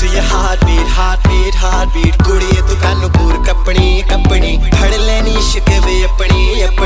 to your heartbeat, heartbeat, heartbeat. कुड़िए तू कानू पूर company company फड़ लेनी इश्क वे अपनी अपनी